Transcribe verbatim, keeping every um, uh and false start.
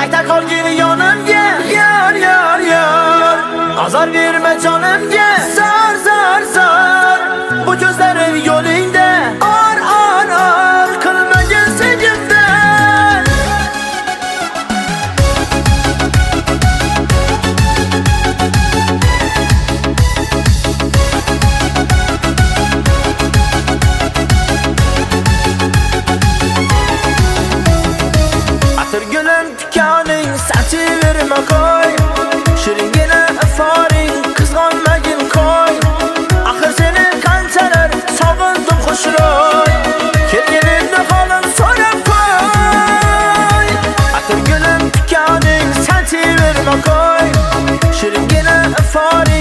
Qayta qolgin yonimga, yar yar yar. Azar verme canımga, zar zar zar. Bu gözlerin yolunda ar ar ar. Kılmagin sevgimden. Atır gülüm tikaning saçıverme koy. Şiringina afaring kızg'onmagin koy. Axir seni qanchalar sog'indim xushro'y. Kelganingda holim so'rab qo'y. Atır gülüm tikaning saçıverme koy. Şiringina afaring